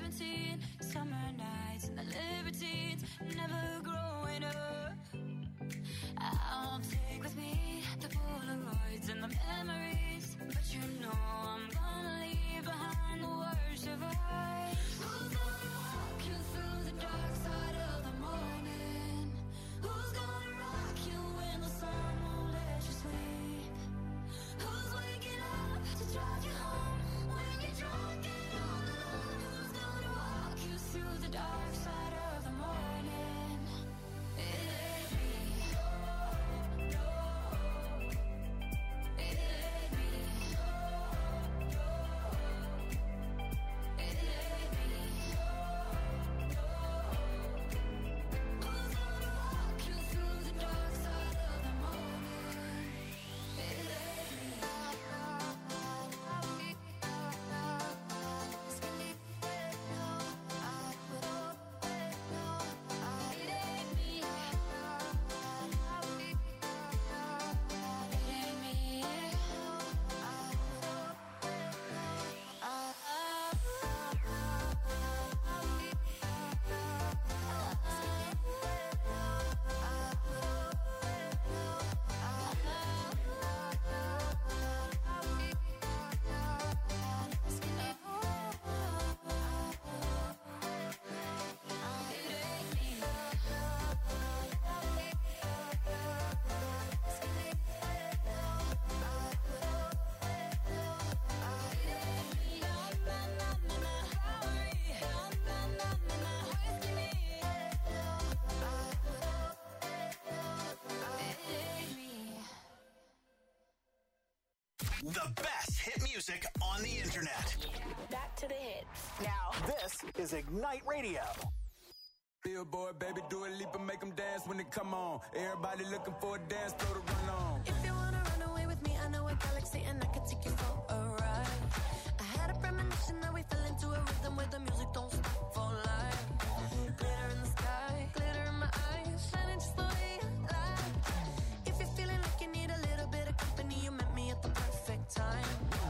17, summer nights and the libertines, never growing up. I'll take with me the Polaroids and the memories, but you know I'm gonna leave behind the worst of us. Who's gonna walk you through the dark side of the morning? Who's gonna rock you when the sun won't let you sleep? Who's waking up to drive you home when you're drunk and all alone? Who's gonna walk you through the dark side of the morning? It ain't me. No, it ain't me. No, it ain't me. Who's gonna walk you through the dark side of the morning? It ain't me. The best hit music on the internet. Back to the hits. Now, this is Ignite Radio. Billboard, baby, do a leap and make them dance when they come on. Everybody looking for a dance floor to run on. If you wanna run away with me, I know a galaxy and I can take you for a ride. I had a premonition that we fell into a rhythm where the music don't stop for life. Glitter in the sky, glitter in my eyes, shining just the way you like. If you're feeling like you need a little bit of company, you met me at the perfect time.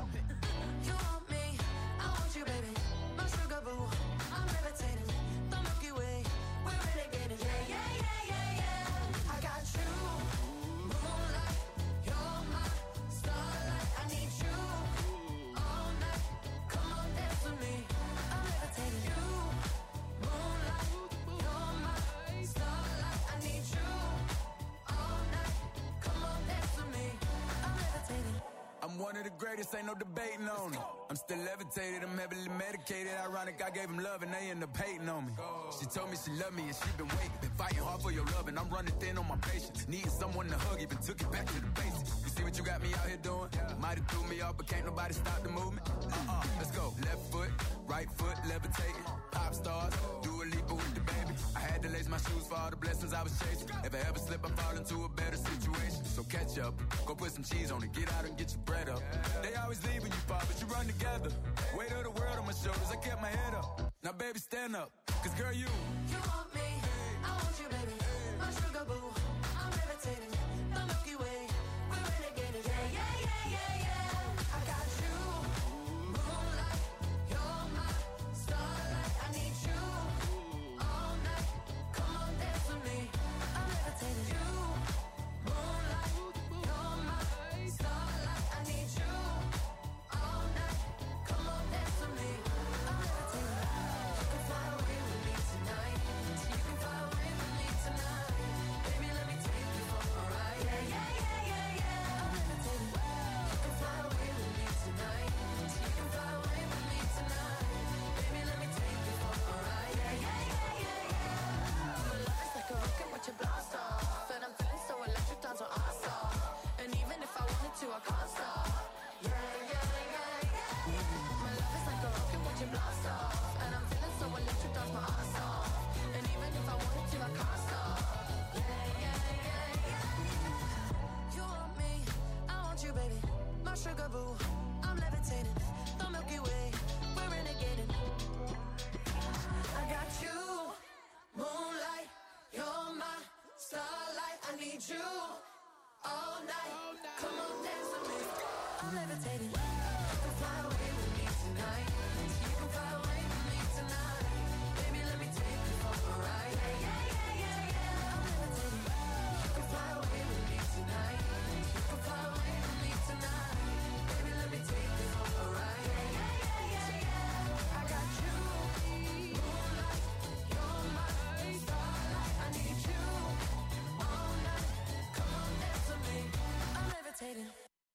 You want me, I want you, baby. My sugar boo, I'm levitating. The Milky Way, we're renegading. Yeah, yeah, yeah, yeah, yeah. I got you, moonlight. You're my starlight. I need you all night. Come on, dance with me. I'm levitating. You, moonlight. You're my starlight. I need you all night. Come on, dance with me. I'm levitating. I'm one of the greatest, ain't no debating on it. I'm still levitated, I'm heavily medicated. Ironic, I gave him love and they end up hating on me. She told me she loved me and she been waiting. Been fighting hard for your love and I'm running thin on my patience. Needing someone to hug, even took it back to the basics. You see what you got me out here doing? Might have threw me off, but can't nobody stop the movement. Let's go. Left foot, right foot, levitating. Pop stars, do a leap with the baby. I had to lace my shoes for all the blessings I was chasing. If I ever slip, I fall into a better situation. So catch up, go put some cheese on it, get out and get your bread up. They always leave when you fall, but you run together. Weight of the world on my shoulders, I kept my head up. Now baby, stand up, cause girl, you want me, I want you, baby. My sugar boo, I'm levitating. The Milky Way, we're renegading. Yeah, yeah, yeah, yeah, yeah. I got you, moonlight. You're my starlight. I need you all night. Come on, dance with me. I'm levitating. You, moonlight. You're my starlight. I need you all night. Come on, dance with me. I'm levitating. You can fly away with me tonight. You can fly away with me tonight. Baby, let me take you for a ride. Yeah, yeah, yeah, yeah, yeah. I'm levitating. You can fly away with me tonight. You can fly away with me tonight. Baby, let me take you for a ride. Yeah, yeah, yeah, yeah, yeah. My love is like a rocket with your blast off, and I'm feeling so electric, dance on our stop. And even if I wanted to, I can't stop. Yeah, yeah, yeah, yeah. My love is like a rocket with your blast off, and I'm feeling so electric, dance my ass off. And even if I wanted to, I can't stop. Yeah, yeah, yeah, yeah. You want me, I want you, baby. My sugar boo, I'm levitating. The Milky Way, we're renegading. I got you, moonlight. You're my starlight. I need you all night. Come on, dance with me. I'm levitating. You can fly away with me tonight. You can fly away with me tonight. yeah, yeah, yeah, yeah. I'm levitating. You can fly away with me tonight. You can fly away with me tonight. Baby, let me take you for a ride. Yeah, yeah, yeah, yeah, yeah. I got you, moonlight. You're my starlight. I need you all night. Come on, dance with me. I'm levitating.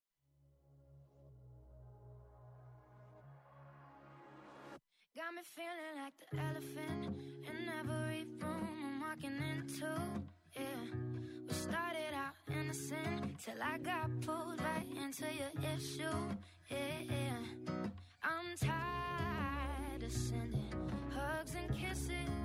Got me feeling like the elephant in every room I'm walking into. Yeah, we started out innocent till I got pulled right into your issue. Yeah, yeah. I'm tired of sending hugs and kisses.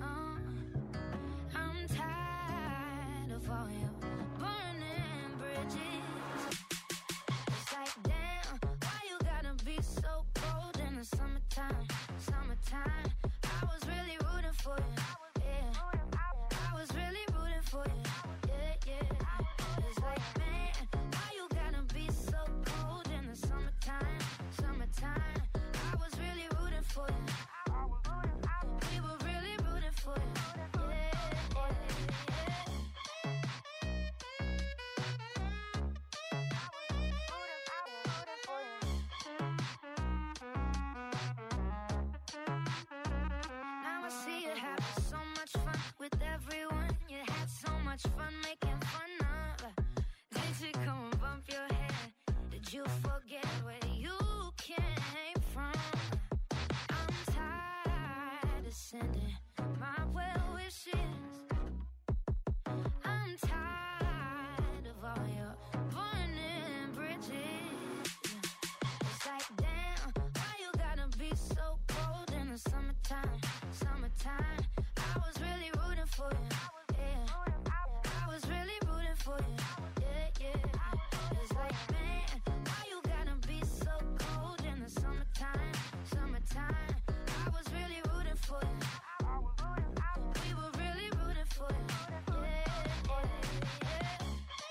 I'm tired of all your burning bridges. It's like, damn, why you gotta be so cold in the summertime? Summertime, I was really rooting for you. Yeah, I was really rooting for you. Yeah, yeah. It's like, man, why you gotta be so cold in the summertime? Summertime, I was really rooting for you. We were really rooting for you. Yeah, yeah, yeah. Now I see you having so much fun with everyone. You had so much fun making fun of. Did you come and bump your head? Did you forget where you came from? I'm tired of sending my well wishes. I'm tired of all your burning bridges. It's like, damn, why you gotta be so cold in the summertime? Summertime, I was really rooting for you. Yeah, I was really rooting for you. Yeah, yeah. It's like, man, why you gotta be so cold in the summertime? Summertime, I was really rooting for you. We were really rooting for you. Yeah, yeah, yeah.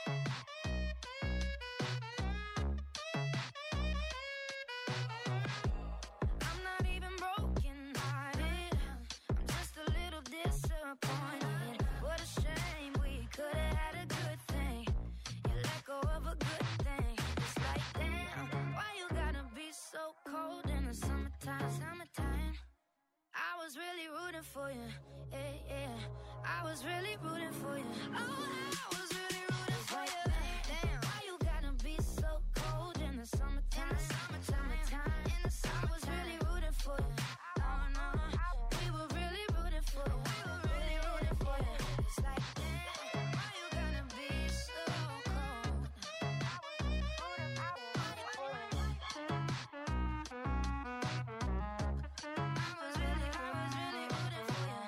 I'm not even broken hearted. I'm just a little disappointed. What a shame, we could have had a good thing. You let go of a good thing. It's like, damn, why you gotta be so cold in the summertime? Summertime, I was really rooting for you. Yeah, yeah, I was really rooting for you. Oh, I was really rooting for you. Damn, why you gotta be so cold in the summertime? Summertime, in the summer, I was really rooting for you. Oh no, we were really rooting for you. We were really rooting for you. It's like, damn, why you gotta be so cold? I was really rooting for you.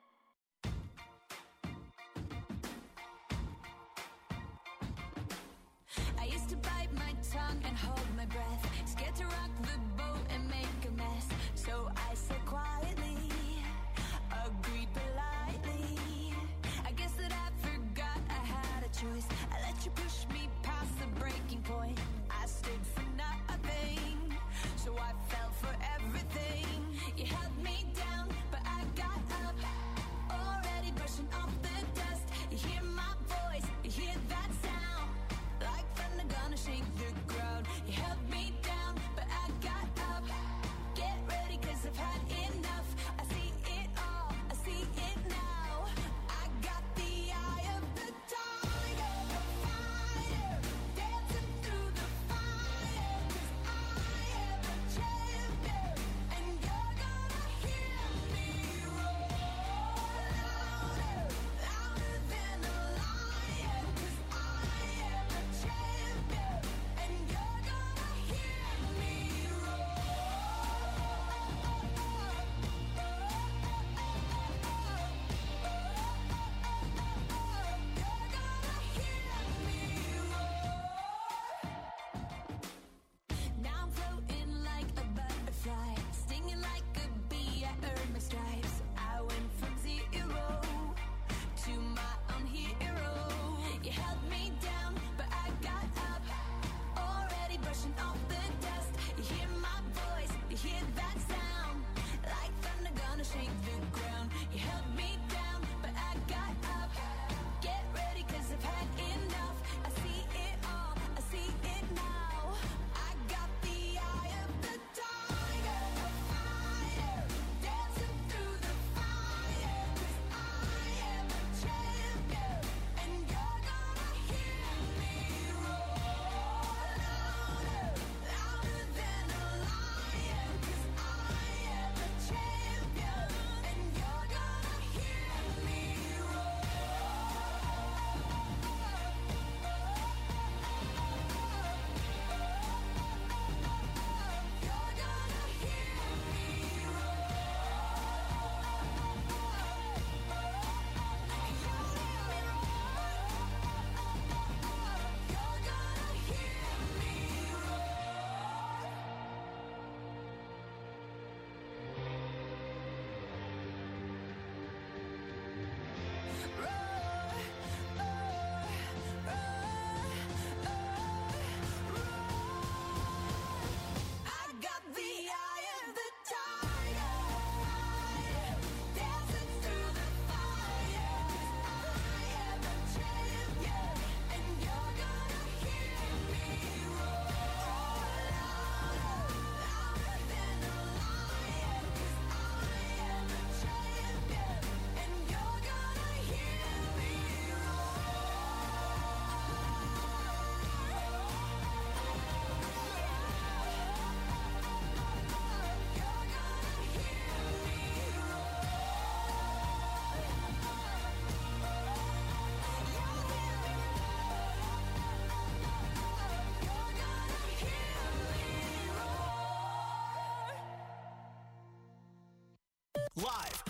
I used to bite my tongue and hold my breath, scared to rock the boat and make a mess. So I said quietly, agreed politely. I guess that I forgot I had a choice. I let you push me past the breaking point. I stood for nothing, so I fell for everything. You held me down, but I got up, already brushing off the dust. You hear my voice, you hear that sound, like thunder gonna shake the ground. You held me down, but I got up. Get ready, 'cause I've had enough. I see it all, I see it now. I got the eye of the tiger, the fighter, dancing through the fire. 'Cause I am a champion, and you're gonna hear me roar louder, louder than a lion. 'Cause I am a champion,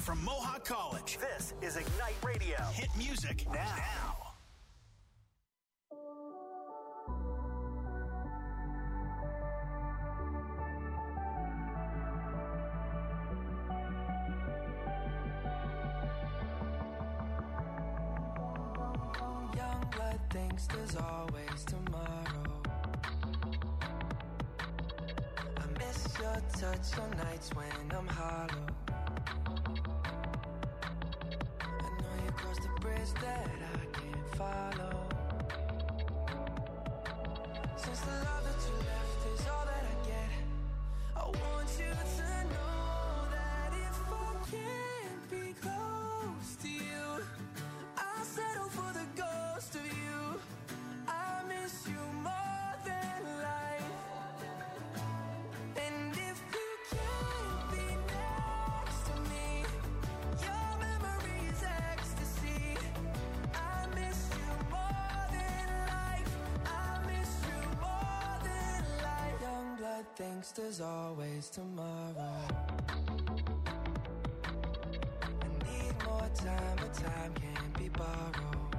from Mohawk College. This is Ignite Radio. Hit music now. Young blood thinks there's always tomorrow. I miss your touch on nights when I'm hollow. I know you crossed the bridge that I can't follow. Since the love that you left is all that I get, I want you to know that if I can't be close to you, I'll settle for the ghost of you. I miss you more than life. And if you can't be next to me, your memory's ecstasy. I miss you more than life. I miss you more than life. Young blood thinks there's always tomorrow. I need more time, but time can't be borrowed.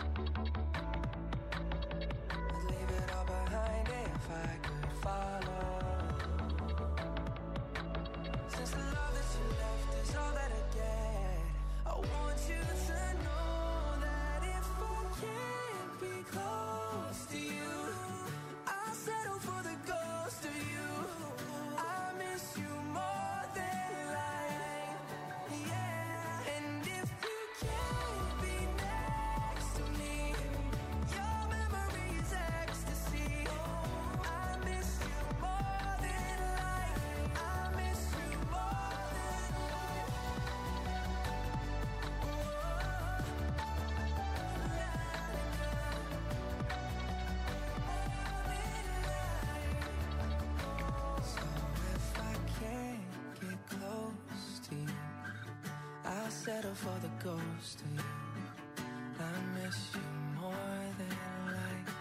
I'd leave it all behind if I could follow. Since the love that you left is all that I get, I want you to know that if I can't be close to you, I'll settle for the ghost of you. I miss you more than life, yeah. And if you can't be next to me, your memory's ecstasy. I miss you more than life. I miss you more than So if I can't get close to you, I'll settle for the ghost of you. I miss you more than life.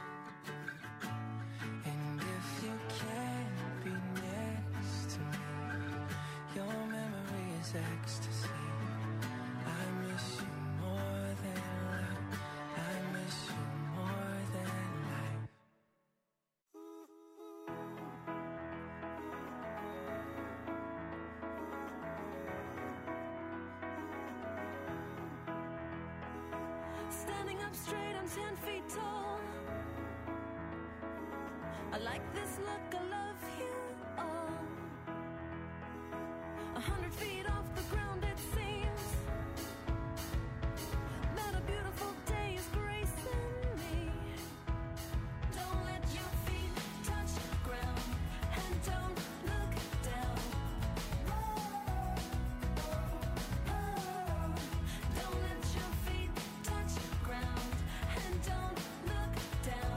And if you can't be next to me, your memory is ecstasy. I miss you more than life. I miss you more than life. Standing up straight, I'm 10 feet tall. I like this look, I love you all. 100 feet off the ground, it seems that a beautiful day is gracing me. Don't let your feet touch the ground, and don't look down. Don't let your feet touch the ground, and don't look down.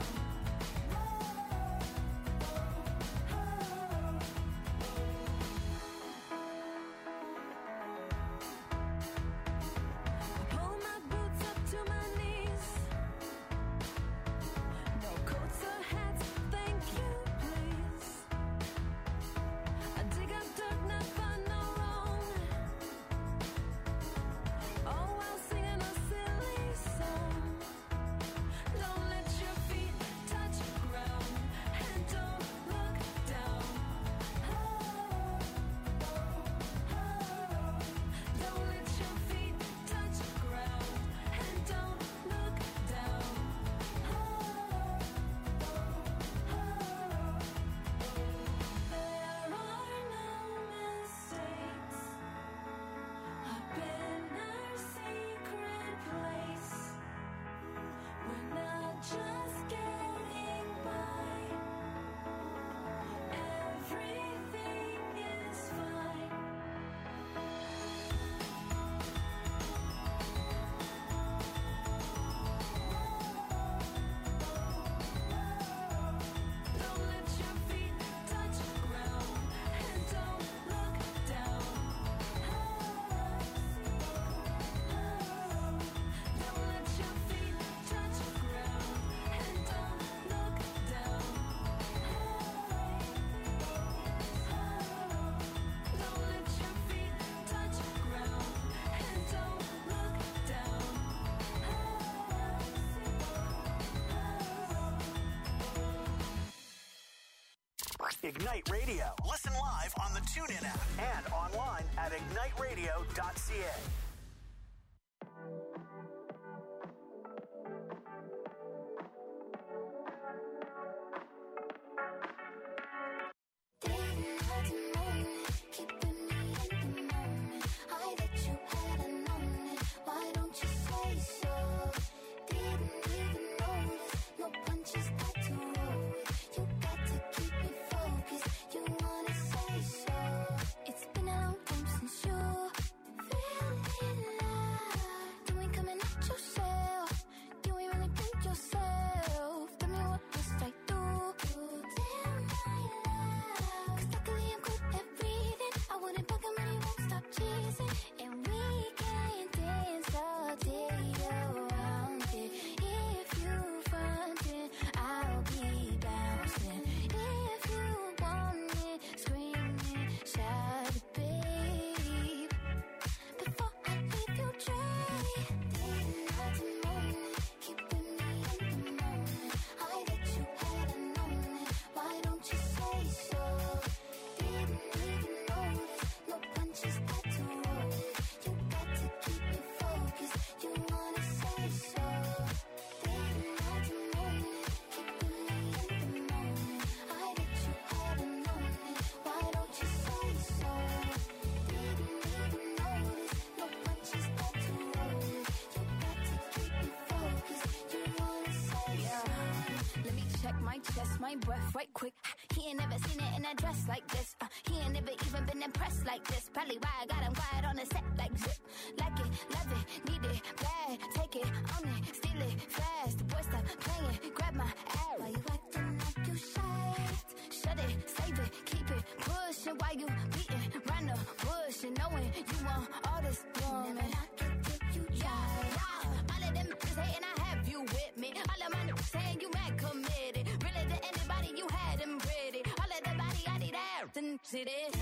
Ignite Radio. Listen live on the TuneIn app and online at igniteradio.ca. My breath right quick. He ain't never seen it in a dress like this. He ain't never even been impressed like this. Probably why I got him quiet on the set like zip. Like it, love it, need it, bad. Take it, own it, steal it, fast. The boy stop playing, grab my ass. Why you acting like you shy? Shut it, save it, keep it pushing. Why you beating round the bush and knowing you want all this woman? Never knock it till you try. All of them is hating, I have you with me. All of my niggas saying you mad committed. Really to anybody you had them pretty. All of the body I need out and sit it.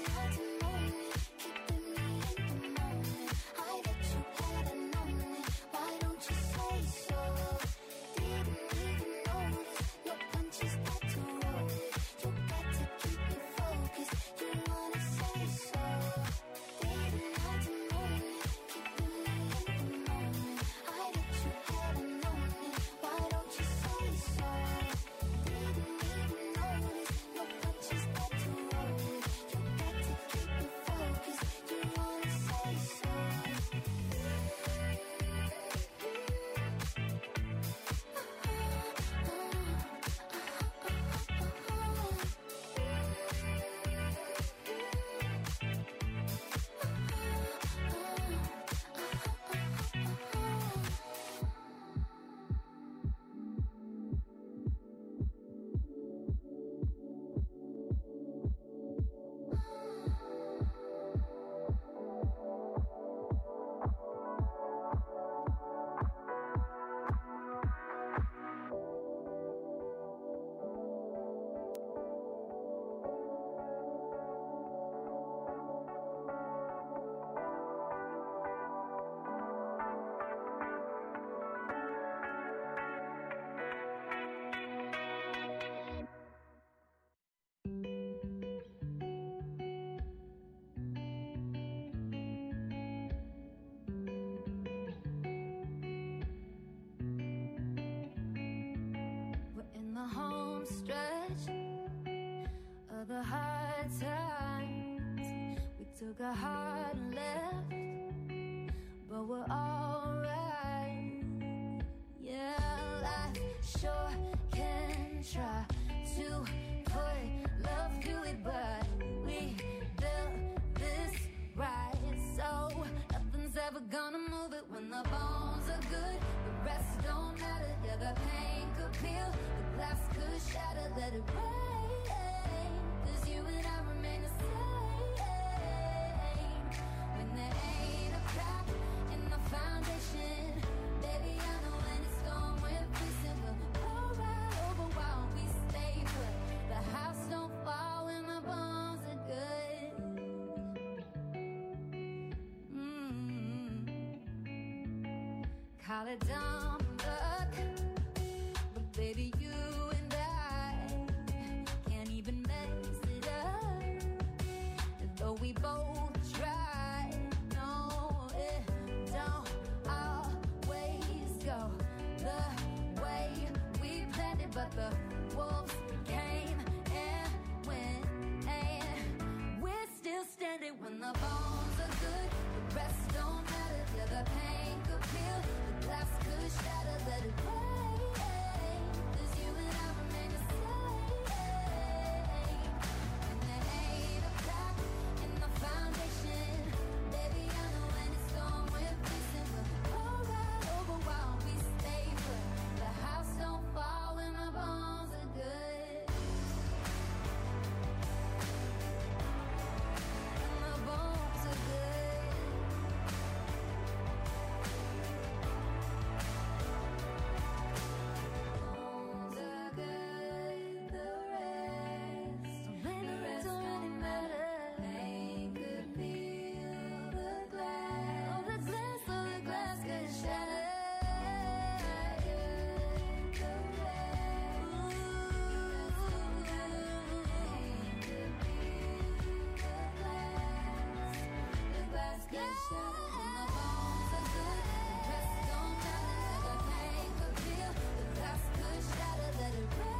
The hard times, we took a hard left, but we're alright. Yeah, life sure can try to put love to it, but we built this right, so nothing's ever gonna move it. When the bones are good, the rest don't matter. Yeah, the pain could peel, the glass could shatter, let it rain. You and I remain the same. When there ain't a crack in the foundation, baby, I know when it's gone, we're facing. We'll go right over while we stay put. The house don't fall when the bones are good. Call it dumb luck, but baby, you and I can't even make both try. No, it don't always go the way we planned it, but the wolves came and went, and we're still standing. When the bones are good, the rest don't matter. Yeah, the pain could peel, the glass could shatter, let it break. There's you and I remain the same, and there ain't a crack in the foundation. Baby, I know when it's gone, we're facing. We'll go right over while we stay put. The house don't fall when the bones are good. And the bones are good. Bones are good, the rest don't really matter. Pain could peel the glass, the glass could shatter. The glass could shatter. And the bones are good, the rest don't matter. The pain could peel, the glass could shatter. Let it rain.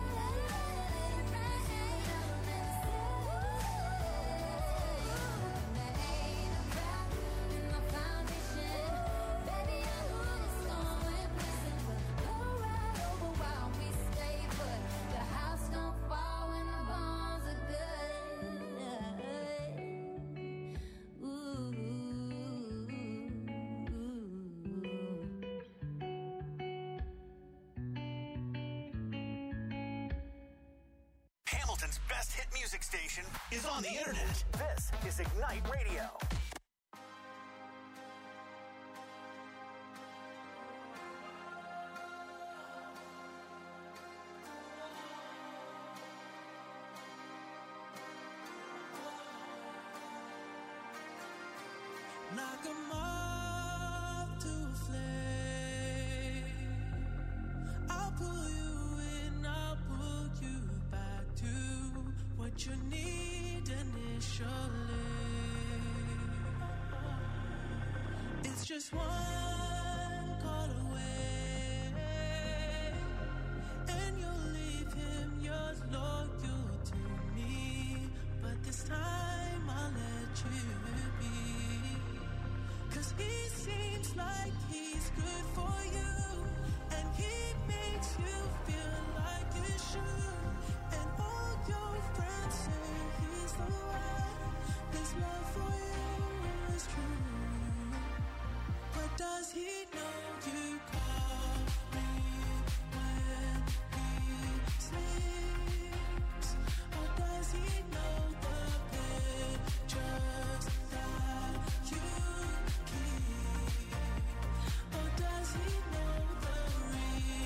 There ain't a crack in the foundation. Baby, I know when it's gone, we're missing. We'll go right over while we stay put. The house don't fall when the bones are good. Hamilton's best hit music station is on the internet. This is Ignite Radio. Knock 'em off to a flame. I'll pull you in, I'll pull you back to what you need initially. It's just one call away, and you'll leave him yours loyal to me. But this time I'll let you be. 'Cause he seems like he's good for you, and he makes you feel like you should. And all your friends say he's the one. His love for you is true. But does he know you call me when he sleeps? Or does he know the pictures that you keep? Or does he know the reasons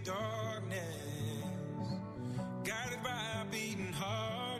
darkness, guided by a beating heart.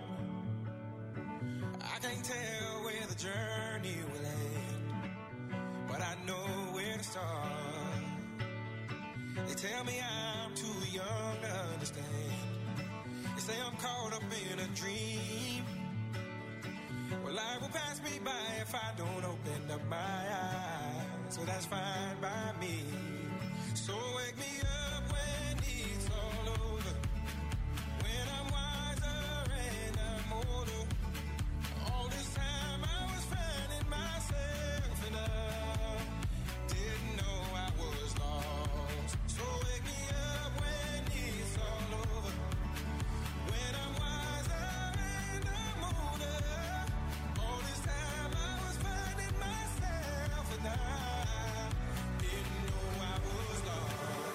I can't tell where the journey will end, but I know where to start. They tell me I'm too young to understand. They say I'm caught up in a dream. Well, life will pass me by if I don't open up my eyes. So that's fine by me. So wake me up when it's all over, when I'm wiser and I'm older. All this time I was finding myself and I didn't know I was lost. So wake me up when it's all over, when I'm wiser and I'm older. All this time I was finding myself and I didn't know I was lost.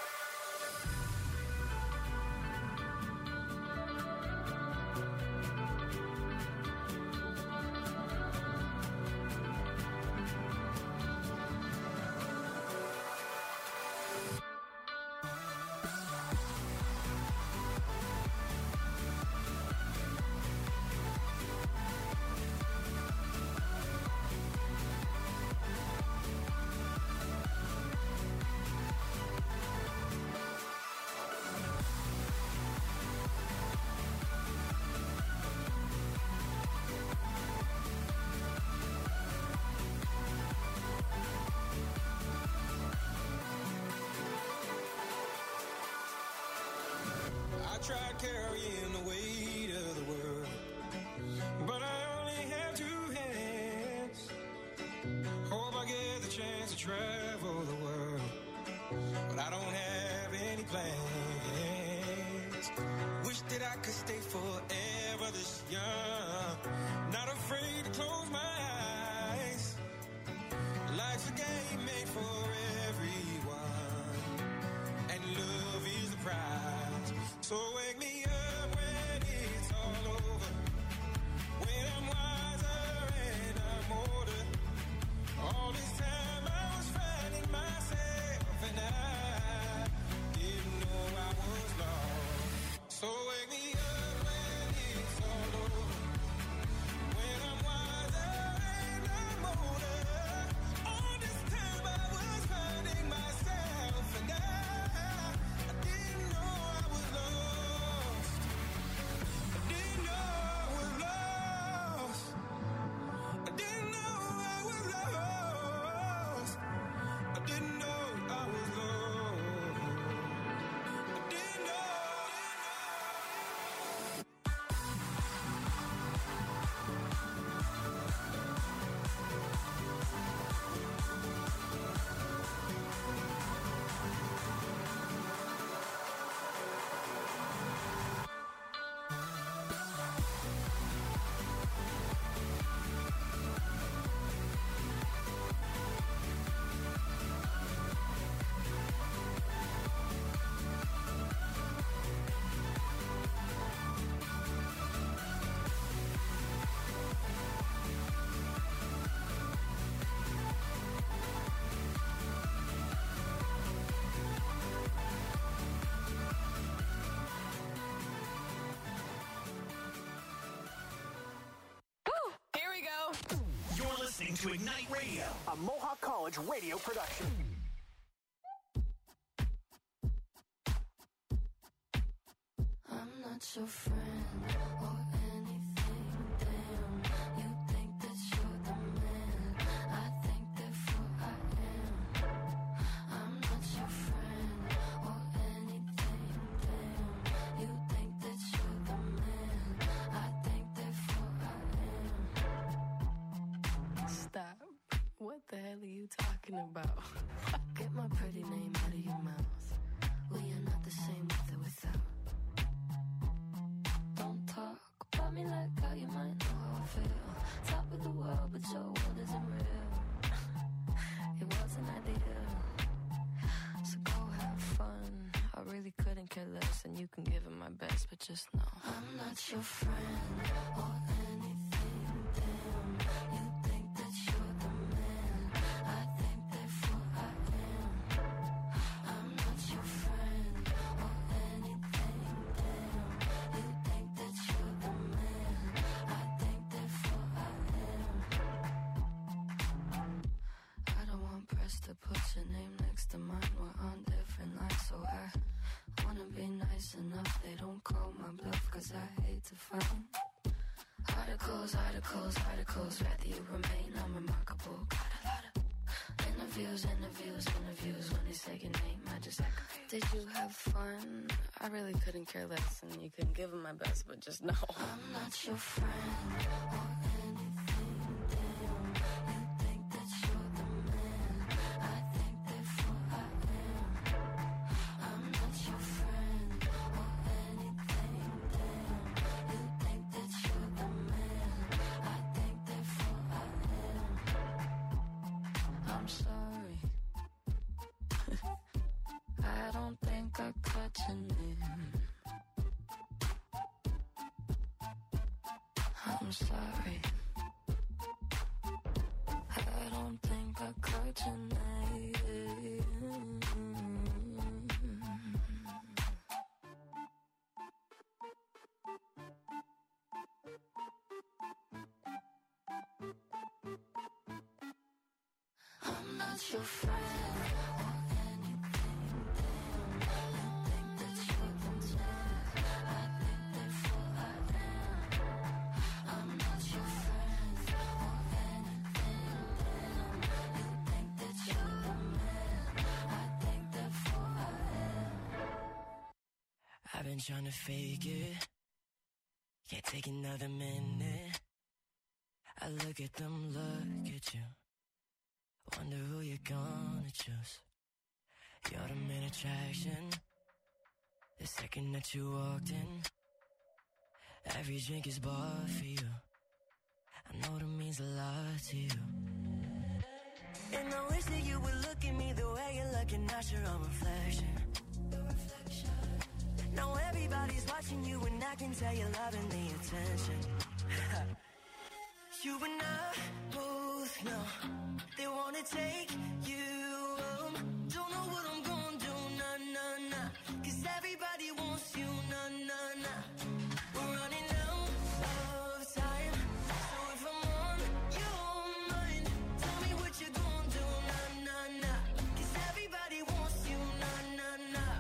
I tried carrying the weight of the world, but I only have two hands. Hope I get the chance to travel the world, but I don't have any plans. Wish that I could stay forever this young, not afraid to close my eyes. Life's a game made for everyone, and love is the prize. So wake me up when it's all over, when I'm wiser and I'm older. All this time I was finding myself and I didn't know I was lost. So wake me up when it's all over, when I'm wiser and I'm older. All this time I was finding myself and I didn't know I was lost. I didn't know I was lost. I didn't know I was lost. I didn't know I was lost. I didn't know. Here we go. You're listening to Ignite Radio, a Mohawk College radio production. I'm not your friend or anything, damn. You think that you're the man, I think therefore I am. I'm not your friend or anything, damn. You think that you're the man, I think therefore I am. Stop. What the hell are you talking about? Get my pretty name out of your mouth. We are not the same with or without. Don't talk about me like how you might know how I feel. Top of the world, but your world isn't real. It wasn't ideal. So go have fun. I really couldn't care less, and you can give it my best, but just know I'm not your friend or anything, damn. You think that you're the man, I think therefore I am. I'm not your friend to put your name next to mine. We're on different lines, so I wanna be nice enough. They don't call my bluff, cause I hate to frown. Articles, articles, articles, rather you remain unremarkable. Got a lot of interviews, interviews, interviews. When they say your name, I just echo. Did you have fun? I really couldn't care less, and you couldn't give them my best, but just know I'm not your friend or anything. Damn, you think that you're the man. I think therefore I am. I'm not your friend or anything. Damn, you think that you're the man. I think therefore I am. I'm sorry. I don't think I caught your name. I'm sorry. I don't think I caught your name. I'm not your friend or anything. Damn, you think that you're the man. I think therefore I am. I'm not your friend or anything. Damn, you think that you're the man. I think therefore I am. I've been trying to fake it. Can't take another minute. I look at them, look at you. Wonder who you're gonna choose. You're the main attraction. The second that you walked in, every drink is bought for you. I know that means a lot to you. And I wish that you would look at me the way you're looking at your own reflection. Now everybody's watching you and I can tell you're loving the attention. You and I both know they wanna take you home. Don't know what I'm gonna do, nah, nah, nah. Cause everybody wants you, nah, nah, nah. We're running out of time. So if I'm on your mind, tell me what you're gonna do, nah, nah, nah. Cause everybody wants you, nah, nah, nah.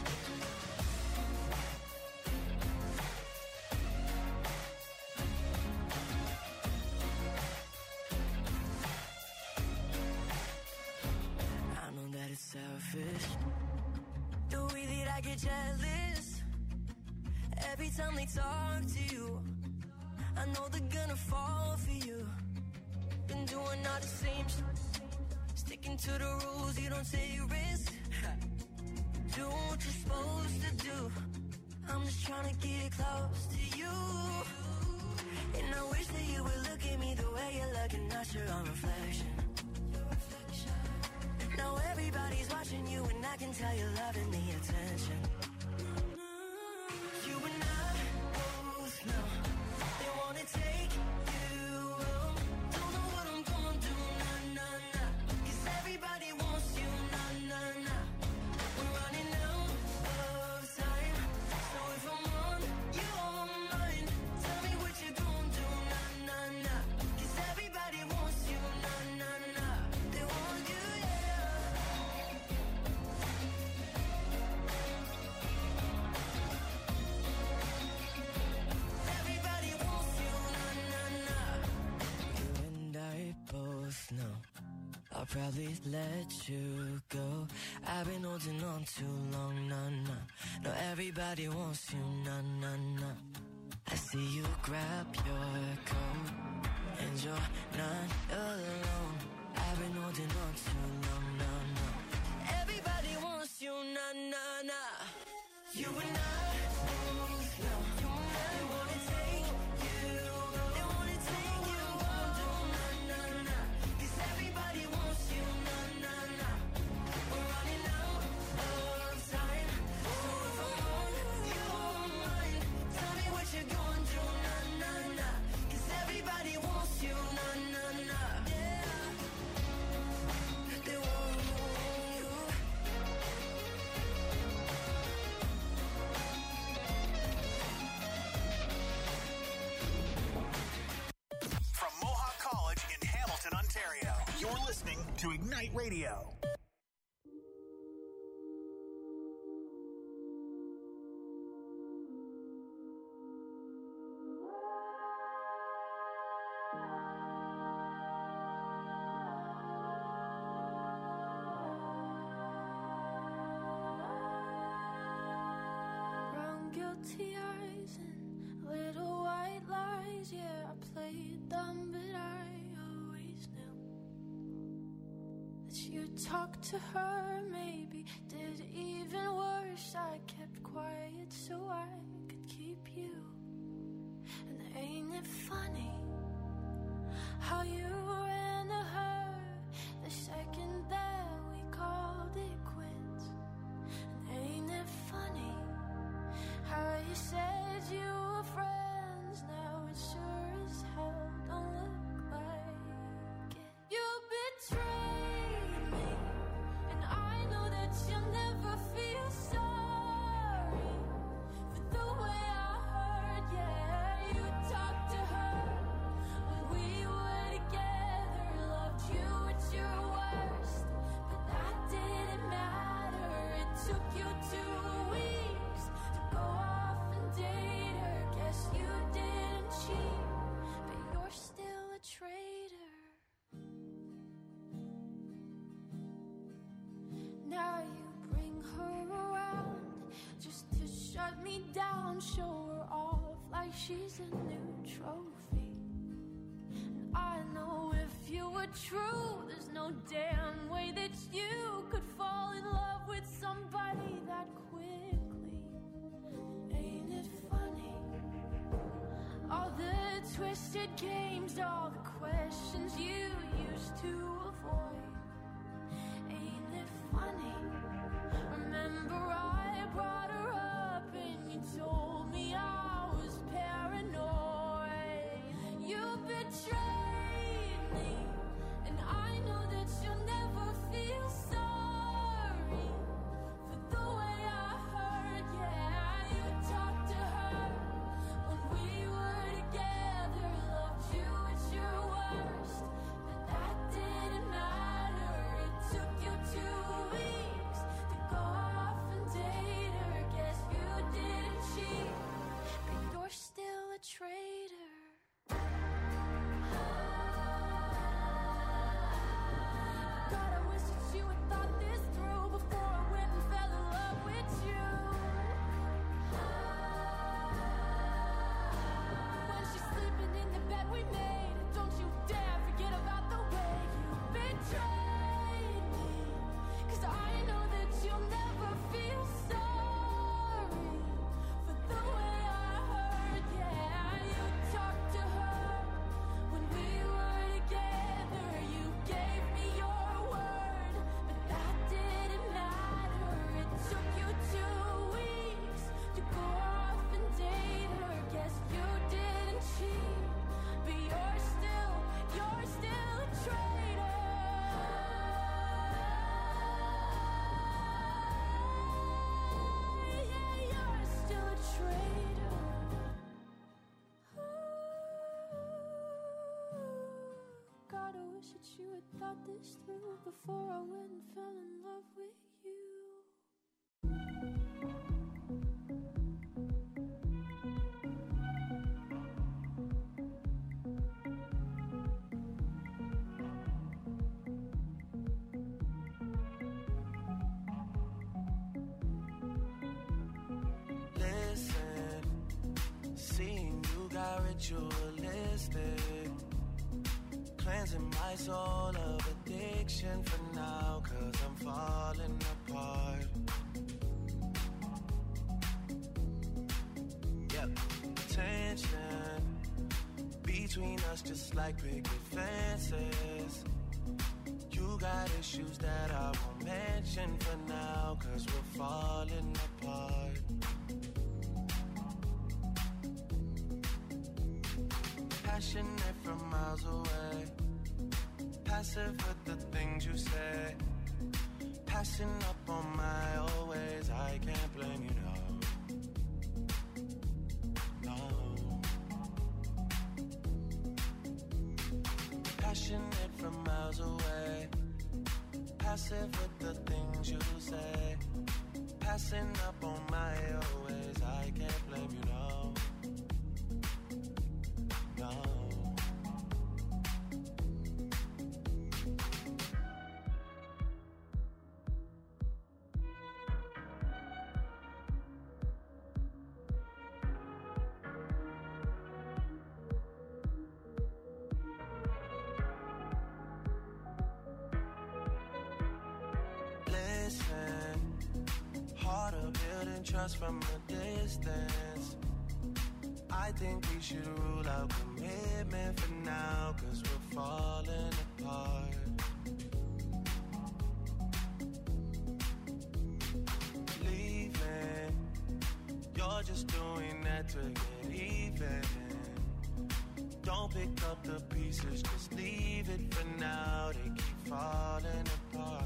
Selfish, the way that I get jealous every time they talk to you. I know they're gonna fall for you. Been doing all the same sticking to the rules, you don't take risks. Do what you're supposed to do. I'm just trying to get close to you. And I wish that you would look at me the way you're looking at your own reflection. Now everybody's watching you and I can tell you're loving the attention. You and I both know they wanna take you home. Don't know what I'm gonna do, nah, nah, nah. Cause everybody wants you, nah, nah, nah. We're running out of time. So if I'm on your mind, tell me what you're gonna do, nah, nah, nah. Cause everybody wants you, nah, nah, nah. They want you, yeah. Everybody wants you, nah, nah, nah. You and I both know I'll probably let you go. I've been holding on too long, nah, nah. No, everybody wants you, nah, nah, nah. I see you grab your coat and you're not alone. I've been holding on too long, nah, nah. Everybody wants you, nah, nah, nah. You and I both know they wanna take you, they wanna take you home, nah, nah, nah. Cause everybody wants you, nah, nah, nah. We're running out of time. So if I'm on your mind, tell me what you're gonna do, nah, nah, nah. Cause everybody wants you, nah, nah, nah. Yeah. You're listening to Ignite Radio. Brown guilty eyes and little white lies. Yeah, I played dumb, but I always knew that you'd talk to her. Maybe did even worse. I kept quiet so I could keep you. And ain't it funny how you ran to her the second that we called it quits? And ain't it funny how you said you were friends? Now it sure as hell don't look like it. You betrayed me, and I know that you'll never feel sorry for the way I hurt. Yeah, you talked to her when we were together, loved you at your worst, but that didn't matter. It took you 2 weeks to go off and date her. Guess you didn't cheat, but you're still a traitor. Now you bring her around just to shut me down, show her off like she's a new trophy. And I know if you were true, there's no damn way that you could fall in love with somebody that quickly. Ain't it funny? All the twisted games, all the questions you used to avoid. Ain't it funny? Remember I brought her up and you told me I was paranoid. You betrayed me, and I know that you'll never feel sorry for the way I hurt. Yeah, you talked to her when we were together, loved you at your worst, but that didn't matter. It took you 2 weeks to go off and date her. Guess you didn't cheat, but you're still a traitor. God, I wish that you had thought this through before I went and fell in love with you. When she's sleeping in the bed we made, don't you dare forget about the way you betrayed me. 'Cause I know that you'll never feel sorry for the way I hurt. Yeah, you talked to her when we were together. You gave me your word, but that didn't matter. It took you 2 weeks to go off and date her. Guess you didn't cheat, but you're still a traitor. Yeah, you're still a traitor. God, I wish that you had thought this through before I went and fell in love with you. Listen, seeing you got ritualistic, cleansing my soul of addiction for now, 'cause I'm falling apart. Yep, tension between us just like picket fences. You got issues that I won't mention for now, 'cause we're falling apart. Passionate from miles away, passive with the things you say, passing up on my old ways. I can't blame you, no. Passionate from miles away, passive with the things you say. Passing up on my always, I can't blame you, no. No. Trust from a distance. I think we should rule out commitment for now, 'cause we're falling apart. Leaving, you're just doing that to get even. Don't pick up the pieces, just leave it for now. They keep falling apart.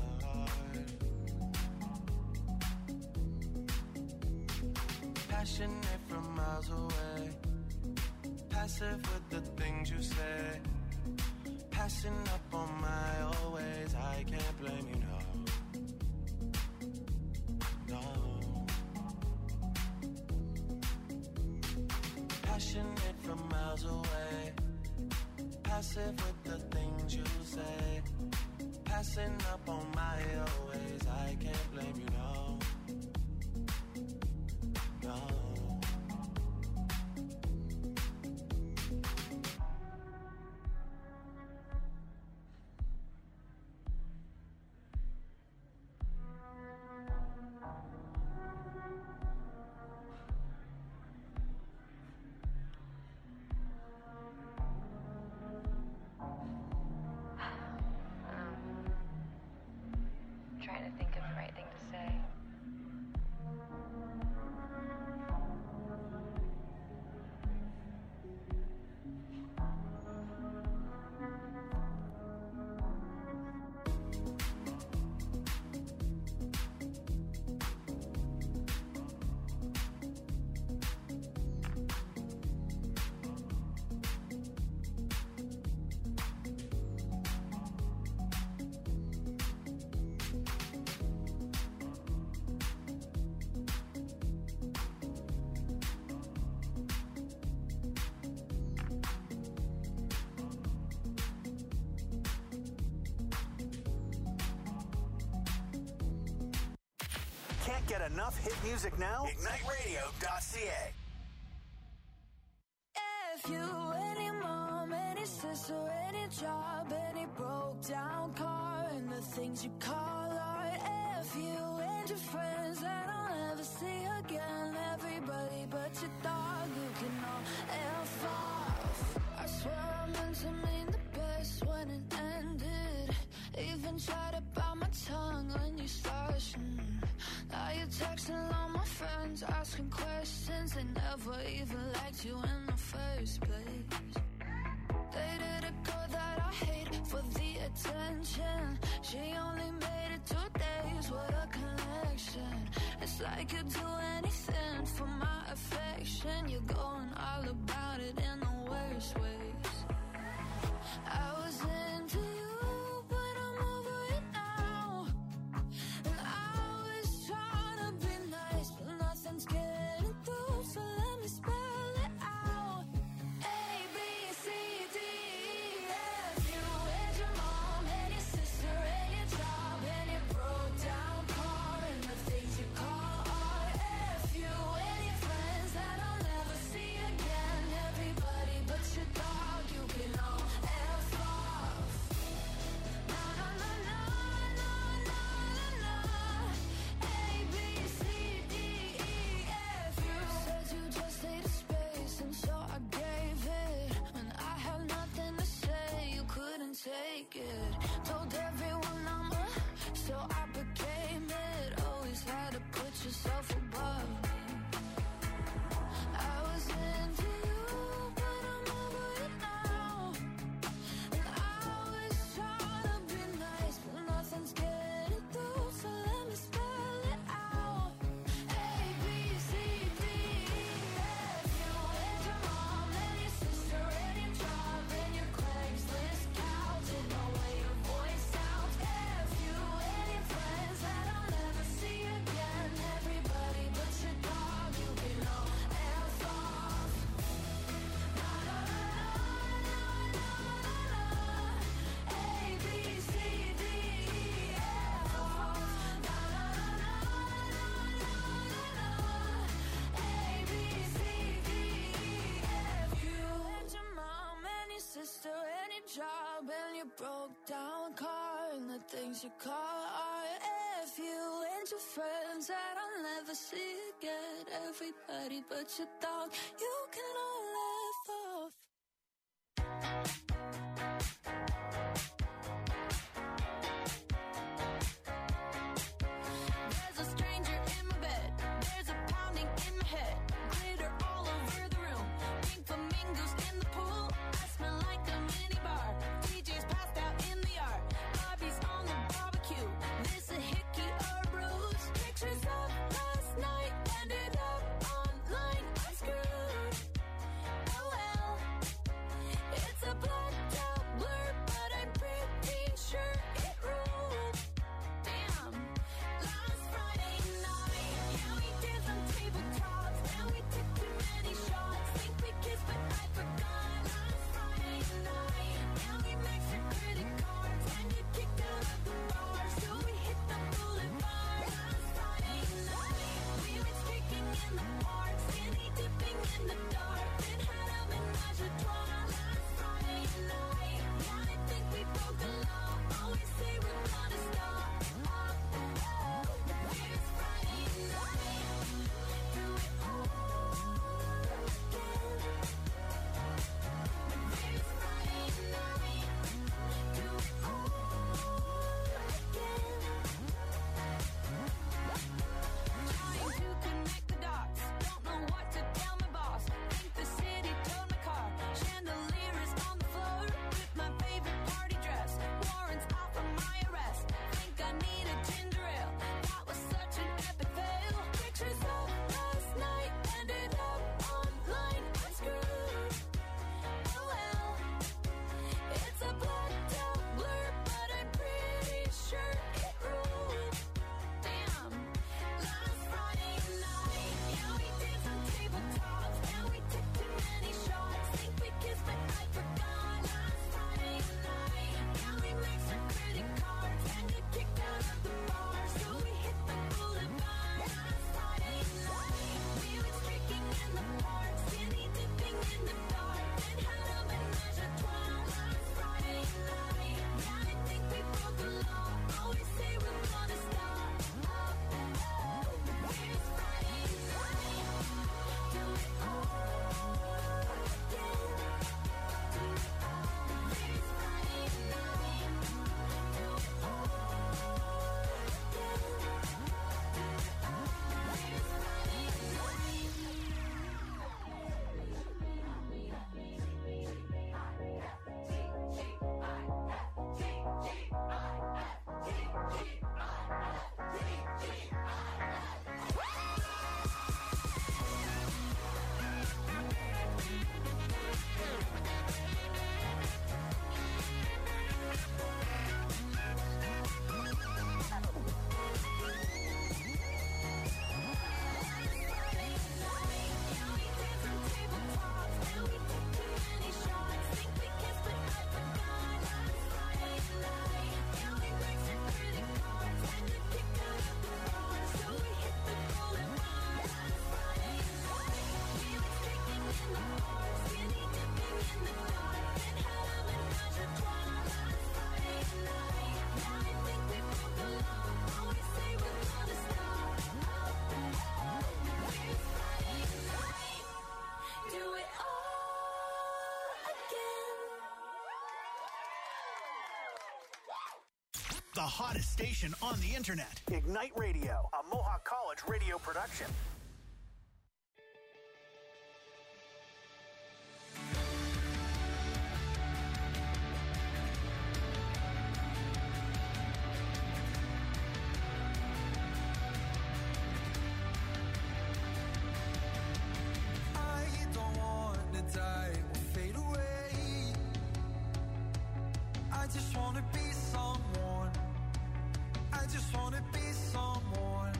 Passionate from miles away, passive with the things you say. Passing up on my always, I can't blame you, no. No. Passionate from miles away, passive with the things you say. Passing up on my always, I can't blame you, no. No. Trying to think of the right thing to say. Can't get enough hit music now? IgniteRadio.ca. If you, any mom, any sister, any job, any broke down car, and the things you call art. If you and your friends that I'll never see again, everybody but your dog, you can all F off. I swear I meant to mean the best when it ended. Even tried to bite my tongue when you started. Now you're texting all my friends, asking questions. They never even liked you in the first place. Dated a girl that I hate for the attention. She only made it 2 days, what a connection. It's like you'd do anything for my affection. You're going all about it in the worst ways. I was into you, but I'm over it now. And I was trying to be nice, but nothing's getting through, so let me spell it out. A, B, C, D, E, F. You and your mom and your sister and your job and your broke down car and the things you call art. F you and your friends that I'll never see again. Everybody but your dog, you can all F off. broke down car and the things you call art. If you and your friends that I'll never see again, everybody but your dog, you can all laugh off. There's a stranger in my bed, there's a pounding in my head, glitter all over the room, pink flamingos in the pool, I smell like a minibar, DJ's passed out in the yard, Bobby's on the barbecue, this a hickey or a bruise, pictures of last night ended up online, I'm screwed, oh well, it's a blacked out blur, but I'm pretty sure it ruled, damn, last Friday night, yeah we did some tabletops, and we took too many shots, think we kissed but I forgot, last Friday night, yeah we maxed our credit cards, and you kicked out of the bar, so we hit the boulevard, last Friday night, we went streaking in the park, skinny dipping in the dark, then had a menage a trois, last Friday night, yeah I think we broke the law, always say we're gonna stop, here's Friday night, do it all again, here's Friday night, do it all again, trying to connect the dots, don't know what to tell my boss, think the city towed my car, chandelier is on the floor, with my favorite party dress, warrants out for my arrest, think I need a ginger ale, that was such an epic fail, pictures of last night ended up online, I'm screwed, oh well, it's a blacked out blur, but I'm pretty sure it ruled, damn, last Friday night, yeah we did some tabletops, and we took too many shots, think we kissed but I forgot, last Friday night, yeah we maxed our credit cards, and you kicked out of the bar, so we hit the boulevard, last Friday night, we went streaking in the park, skinny dipping in the dark, then had a menage a trois, last Friday night, yeah I think we broke the law, always say we're gonna stop, here's Friday night, do it all again, here's Friday night, do it all The hottest station on the internet. Ignite Radio, a Mohawk College radio production. I don't want to die or fade away. I just want to be someone. I just want to be someone.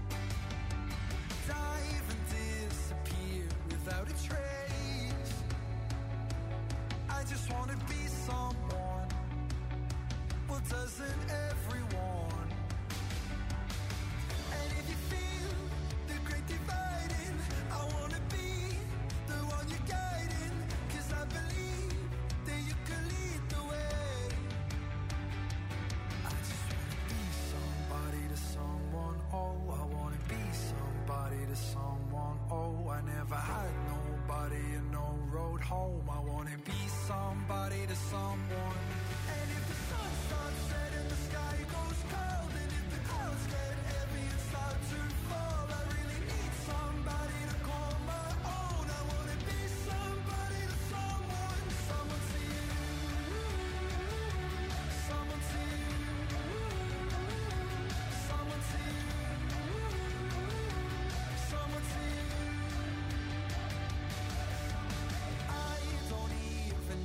Dive and disappear without a trace. I just want to be someone. Well, doesn't everyone? And if you feel the great dividing, I want to be the one you're guiding. 'Cause I believe that you can lead the way. someone. Oh, I never had nobody and no road home. I wanna be somebody to someone. And if the sun starts setting, the sky goes cold. And if the clouds get heavy and start to fall, I really need somebody to call my own. I wanna be somebody to someone. Someone to you. Someone to you. Someone to you. Someone to you. I don't even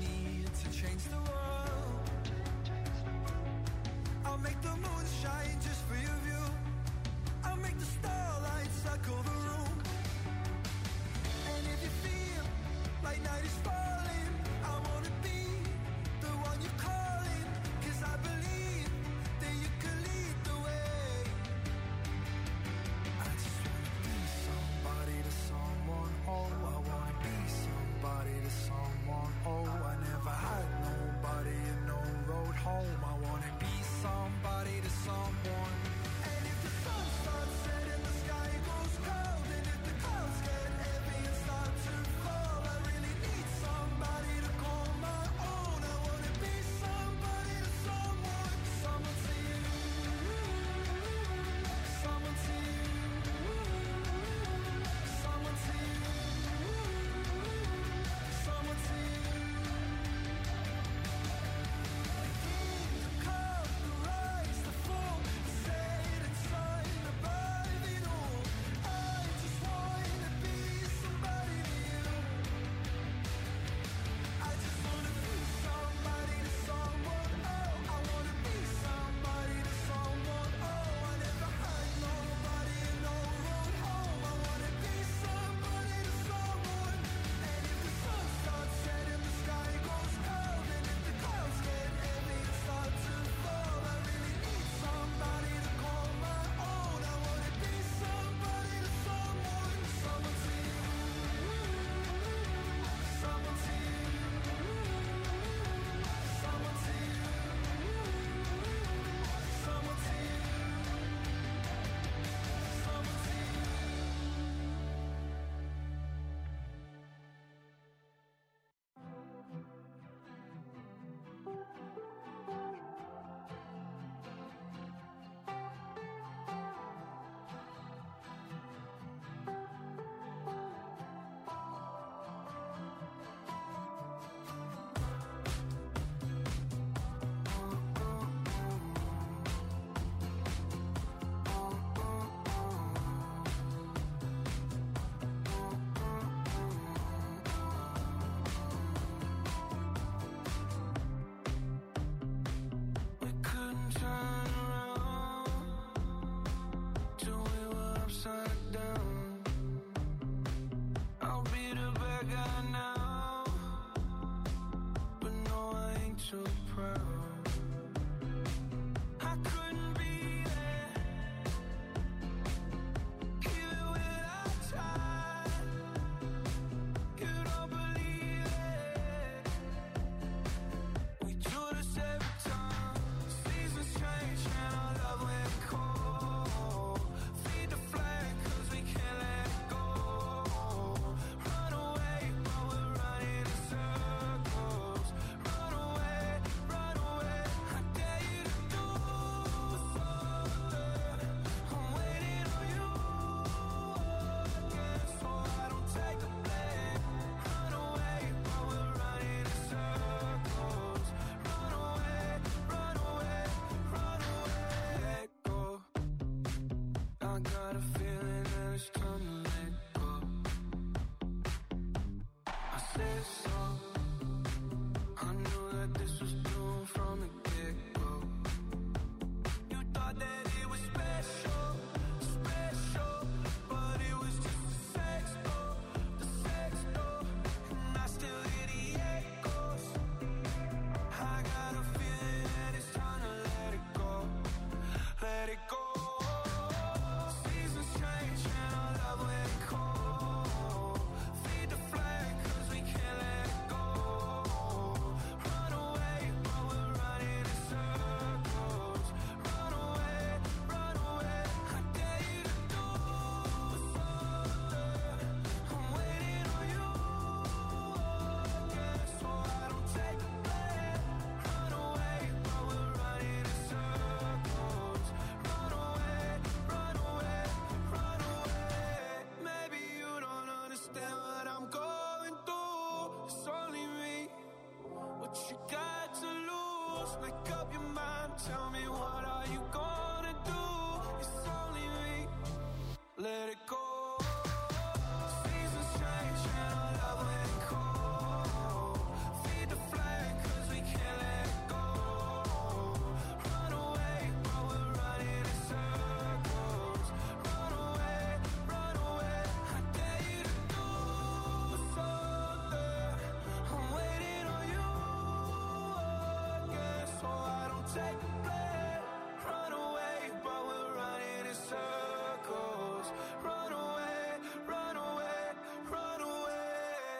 take the blame. Run away, but we're running in circles. Run away, run away, run away.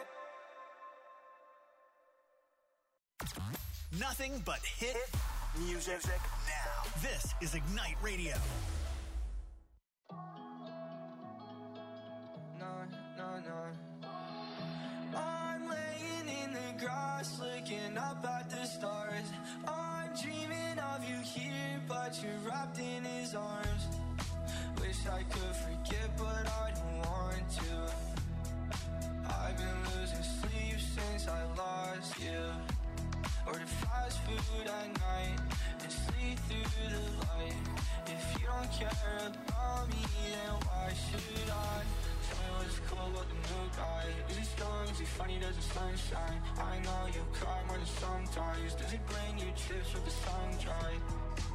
Nothing but hit music now. This is Ignite Radio. I'm laying in the grass, looking up at the stars. I'm dreaming of you here, but you're wrapped in his arms. Wish I could forget, but I don't want to. I've been losing sleep since I lost you. Order fast food at night and sleep through the light. If you don't care about me, then why should I? Tell me what's cool about the new guy. Is he strong? Is he funny? Does the sunshine? I know you cry more than sometimes. Does he bring you chips with the sun dry?